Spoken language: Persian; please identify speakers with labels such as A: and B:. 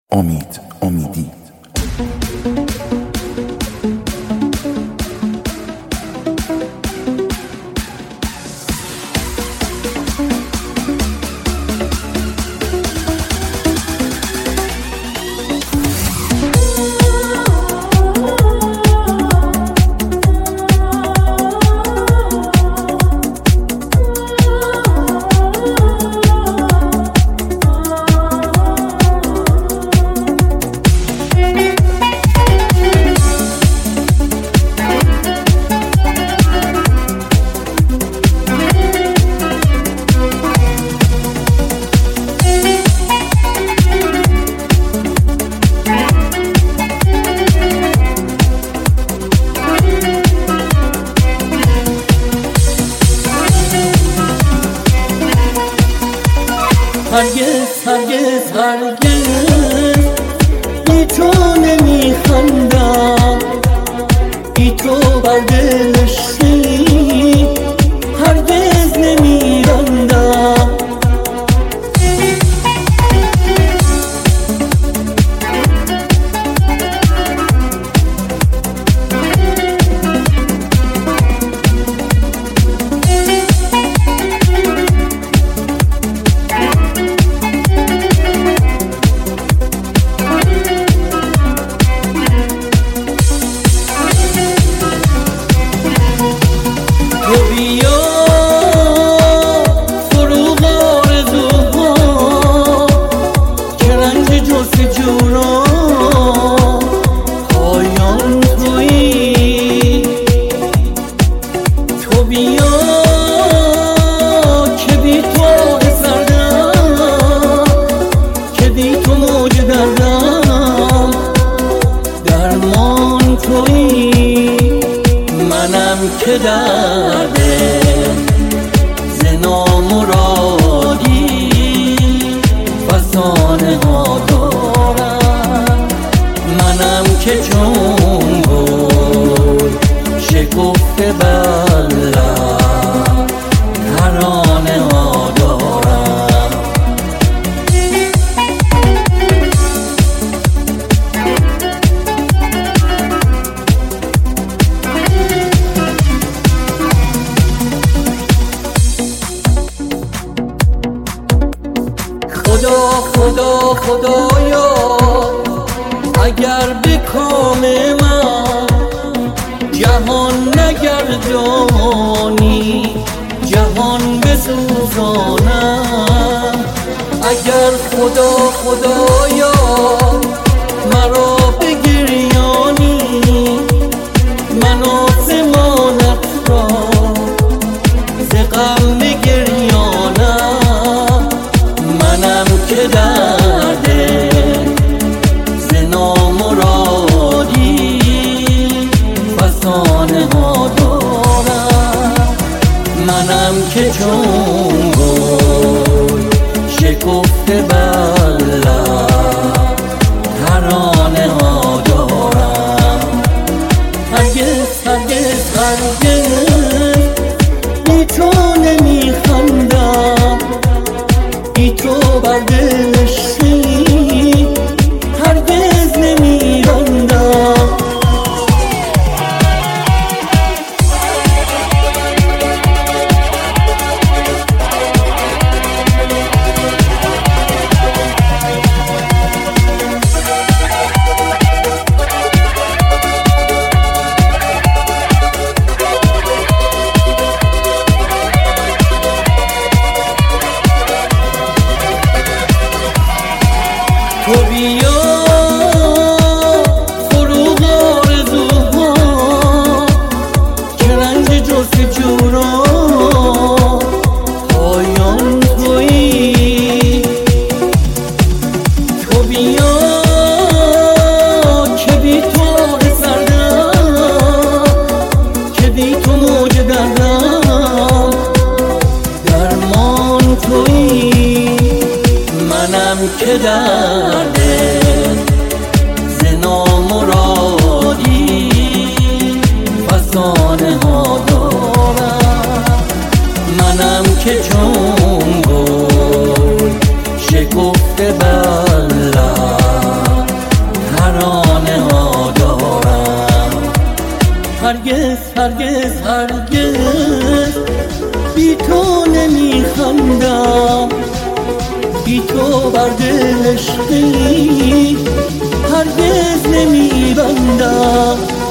A: امید امیدی.
B: هرگز بی تو نمیخندم، بی تو بر دلشی هرگز نمیرندم. که درد نامرادی فسانه ها دارم، منم که چون گل شکفته بلم ترانه ها دارم. خدایا اگر به کام من جهان نگردانی، جهان بسوزانم. اگر خدایا مرا بگریانی، من آسمانت را ز غم بگریانم. منم که درد نامرادی فسانه ها دارم، منم که چون گل شکفته بلم ترانه ها دارم. هرگز بی تو نمیخندم، بی تو بر دلشی هرگز نمیرندم. تو بیا فروغ آرزوها که رنج جستجو را پایان تویی. تو بیا که بی تو سردم، که بی تو موج دردم درمان تویی. منم که درد نامرادی فسانه ها دارم، منم که چون گل شکفته بلم درد عشقی هرگز نمیبندم.